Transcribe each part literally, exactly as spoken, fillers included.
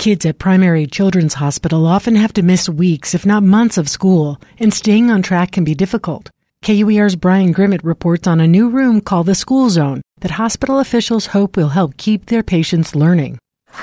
Kids at Primary Children's Hospital often have to miss weeks, if not months, of school, and staying on track can be difficult. K U E R's Brian Grimmett reports on a new room called the School Zone that hospital officials hope will help keep their patients learning.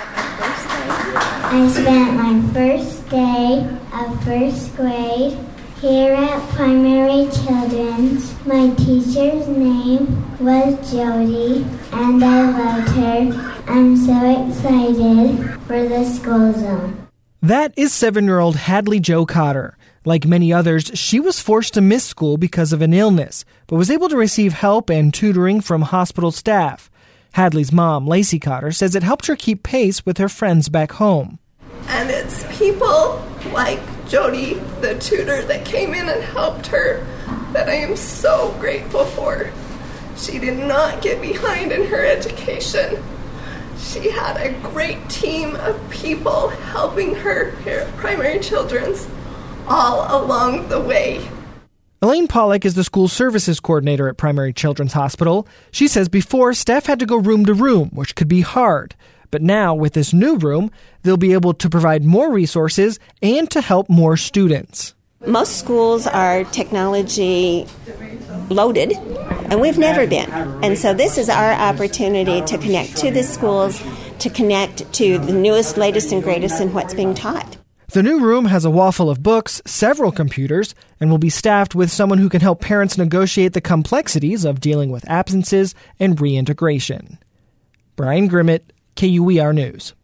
I spent my first day of first grade here at Primary Children's. My teacher's name was Jody, and I loved her. I'm so excited for the School Zone. That is seven-year-old Hadley Jo Cotter. Like many others, she was forced to miss school because of an illness, but was able to receive help and tutoring from hospital staff. Hadley's mom, Lacey Cotter, says it helped her keep pace with her friends back home. And it's people like Jody, the tutor that came in and helped her, that I am so grateful for. She did not get behind in her education. She had a great team of people helping her here at Primary Children's all along the way. Elaine Pollock is the school services coordinator at Primary Children's Hospital. She says before, staff had to go room to room, which could be hard. But now, with this new room, they'll be able to provide more resources and to help more students. Most schools are technology loaded, and we've never been. And so this is our opportunity to connect to the schools, to connect to the newest, latest, and greatest in what's being taught. The new room has a wall full of books, several computers, and will be staffed with someone who can help parents negotiate the complexities of dealing with absences and reintegration. Brian Grimmett, K U E R News.